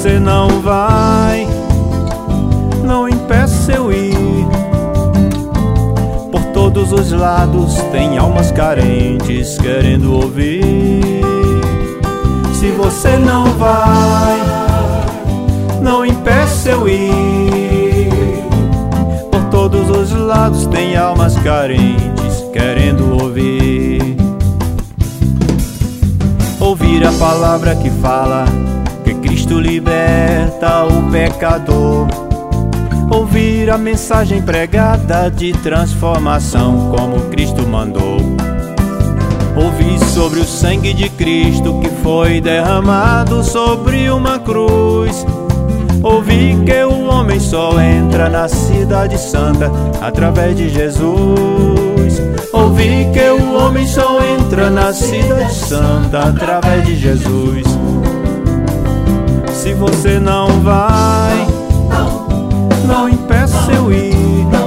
você não vai, não impeça eu ir. Por todos os lados tem almas carentes querendo ouvir. Se você não vai, não impeça eu ir. Por todos os lados tem almas carentes querendo ouvir. Ouvir a palavra que fala que Cristo liberta o pecador. Ouvir a mensagem pregada de transformação como Cristo mandou. Ouvir sobre o sangue de Cristo que foi derramado sobre uma cruz. Ouvir que o homem só entra na cidade santa através de Jesus. Ouvir que o homem só entra na cidade santa através de Jesus. Se você não vai, não impeça eu ir.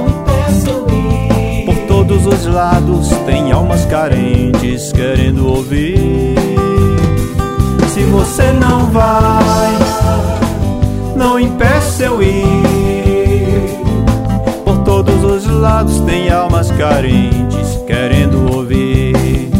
Por todos os lados tem almas carentes querendo ouvir. Se você não vai, não impeça eu ir. Por todos os lados tem almas carentes querendo ouvir.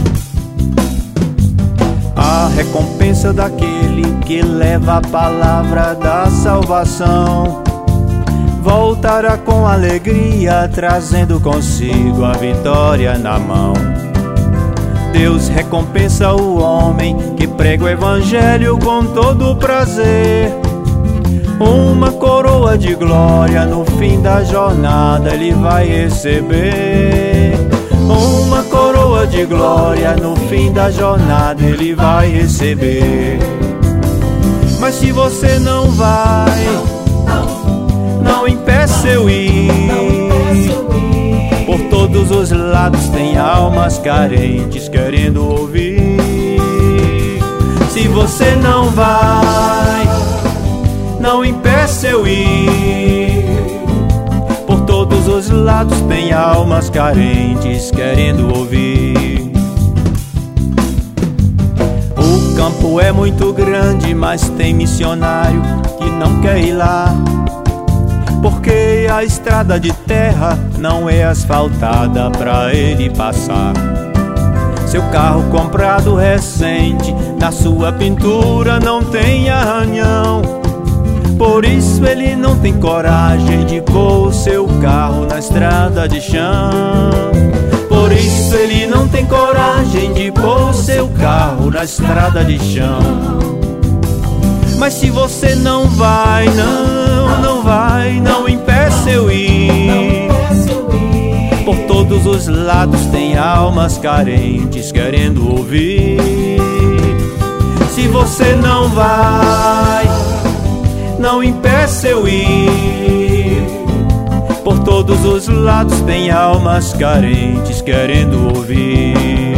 A recompensa daquele que leva a palavra da salvação voltará com alegria, trazendo consigo a vitória na mão. Deus recompensa o homem que prega o evangelho com todo prazer. Uma coroa de glória no fim da jornada ele vai receber. Uma coroa de glória no fim da jornada ele vai receber. Mas se você não vai, não impeça eu ir. Por todos os lados tem almas carentes querendo ouvir. Se você não vai, não impeça eu ir. Por todos os lados tem almas carentes querendo ouvir. O campo é muito grande, mas tem missionário que não quer ir lá. Porque a estrada de terra não é asfaltada pra ele passar. Seu carro comprado recente, na sua pintura não tem arranhão. Por isso ele não tem coragem de pôr o seu carro na estrada de chão. Por isso ele não tem coragem de pôr o seu carro na estrada de chão. Mas se você não vai, não vai, não impeça eu ir. Por todos os lados tem almas carentes querendo ouvir. Se você não vai, não impeça eu ir. Por todos os lados tem almas carentes querendo ouvir.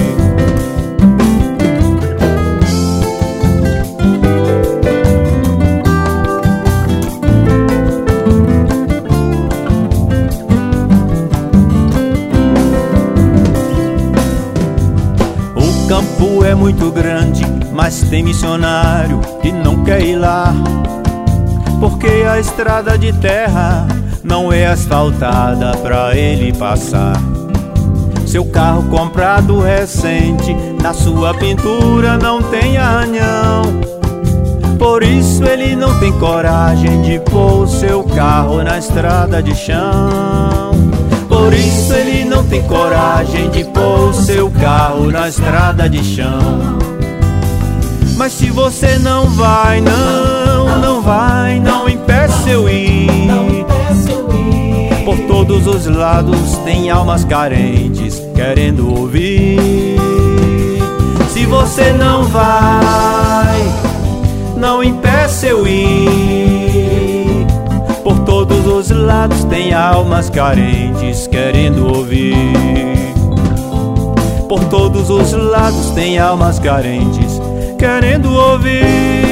O campo é muito grande, mas tem missionário que não quer ir lá. Porque a estrada de terra não é asfaltada pra ele passar. Seu carro comprado recente, na sua pintura não tem arranhão. Por isso ele não tem coragem de pôr o seu carro na estrada de chão. Por isso ele não tem coragem de pôr o seu carro na estrada de chão. Mas se você não vai, não vai, não impeça eu ir. Por todos os lados tem almas carentes querendo ouvir. Se você não vai, não impeça eu ir. Por todos os lados tem almas carentes querendo ouvir. Por todos os lados tem almas carentes querendo ouvir.